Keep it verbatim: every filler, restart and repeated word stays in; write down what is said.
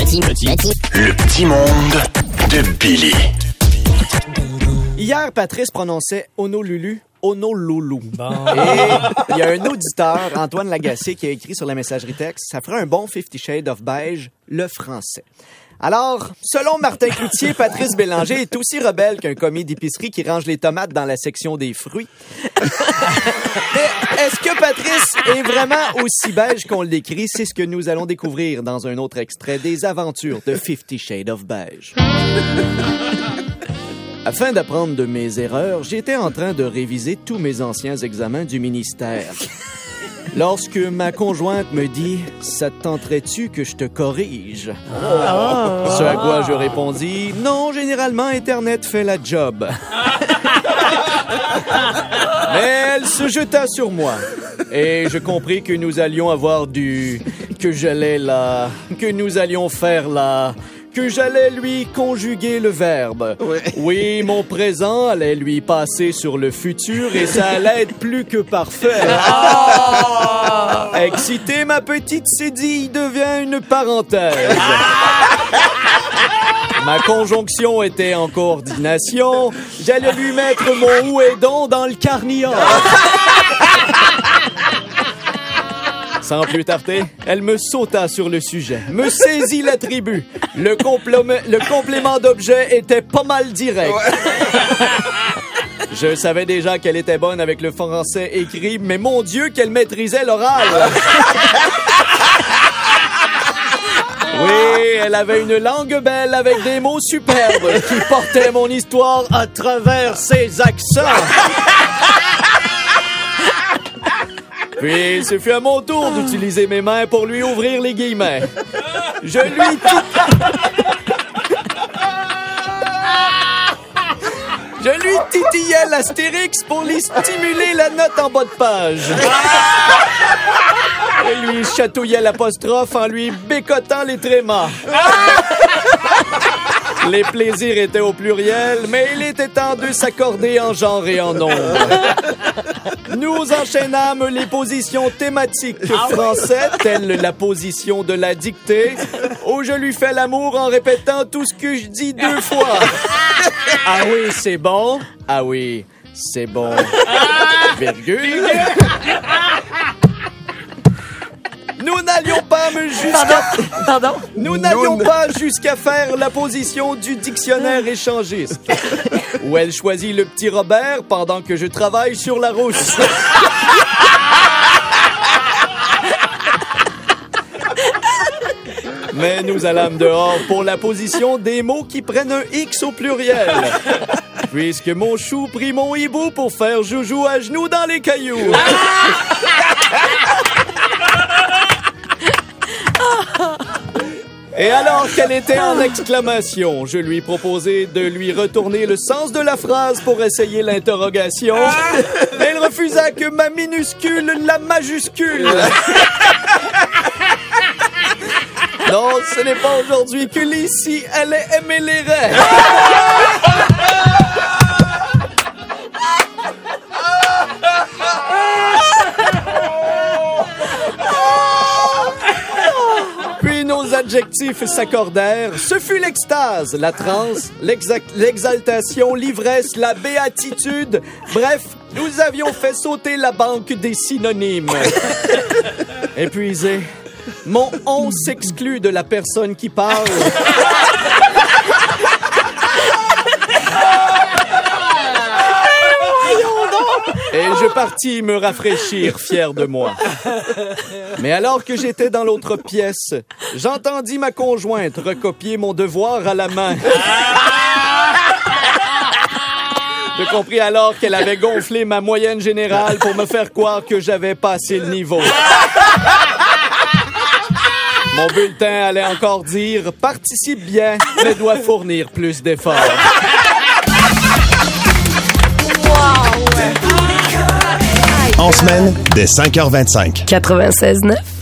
petit, petit, petit. Le petit monde de Billy. Hier, Patrice prononçait Honolulu. Honolulu. Bon. Et il y a un auditeur, Antoine Lagacé, qui a écrit sur la messagerie texte « Ça ferait un bon Fifty Shades of Beige, le français ». Alors, selon Martin Cloutier, Patrice Bélanger est aussi rebelle qu'un commis d'épicerie qui range les tomates dans la section des fruits. Mais est-ce que Patrice est vraiment aussi beige qu'on le décrit? C'est ce que nous allons découvrir dans un autre extrait des aventures de Fifty Shades of Beige. Afin d'apprendre de mes erreurs, j'étais en train de réviser tous mes anciens examens du ministère. Lorsque ma conjointe me dit « Ça te tenterait-tu que je te corrige? » Ce à quoi je répondis « Non, généralement, Internet fait la job. » Mais elle se jeta sur moi. Et je compris que nous allions avoir du... que j'allais là... que nous allions faire là... que j'allais lui conjuguer le verbe. Oui. Oui, mon présent allait lui passer sur le futur et ça allait être plus que parfait. Oh! Excité, ma petite cédille devient une parenthèse. Ma conjonction était en coordination. J'allais lui mettre mon ouédon dans le carnillon. Sans plus tarder, elle me sauta sur le sujet, me saisit l'attribut. Le, complom- le complément d'objet était pas mal direct. Ouais. Je savais déjà qu'elle était bonne avec le français écrit, mais mon Dieu, qu'elle maîtrisait l'oral. Oui, elle avait une langue belle avec des mots superbes qui portaient mon histoire à travers ses accents. Puis, ce fut à mon tour d'utiliser mes mains pour lui ouvrir les guillemets. Je lui tit... Je lui titillais l'astérix pour lui stimuler la note en bas de page. Je lui chatouillais l'apostrophe en lui bécotant les trémas. Les plaisirs étaient au pluriel, mais il était temps de s'accorder en genre et en nombre. Nous enchaînâmes les positions thématiques français, telle la position de la dictée, où je lui fais l'amour en répétant tout ce que je dis deux fois. Ah oui, c'est bon. Ah oui, c'est bon. Virgule. Nous n'allions pas me jusqu'à... Pardon? Pardon? Nous n'allions pas jusqu'à faire la position du dictionnaire échangiste, où elle choisit le petit Robert pendant que je travaille sur la rousse. Mais nous allâmes dehors pour la position des mots qui prennent un X au pluriel, puisque mon chou prit mon hibou pour faire joujou à genoux dans les cailloux. Et alors qu'elle était en exclamation, je lui proposai de lui retourner le sens de la phrase pour essayer l'interrogation. Mais elle refusa que ma minuscule la majuscule. Non, ce n'est pas aujourd'hui que l'ici allait aimer les rêves. Nos adjectifs s'accordèrent. Ce fut l'extase, la transe, l'exa- l'exaltation, l'ivresse, la béatitude. Bref, nous avions fait sauter la banque des synonymes. Épuisé, mon on s'exclut de la personne qui parle. Et je partis me rafraîchir, fier de moi. Mais alors que j'étais dans l'autre pièce, j'entendis ma conjointe recopier mon devoir à la main. Je compris alors qu'elle avait gonflé ma moyenne générale pour me faire croire que j'avais passé le niveau. Mon bulletin allait encore dire « Participe bien, mais doit fournir plus d'efforts. » En semaine, dès cinq heures vingt-cinq. quatre-vingt-seize neuf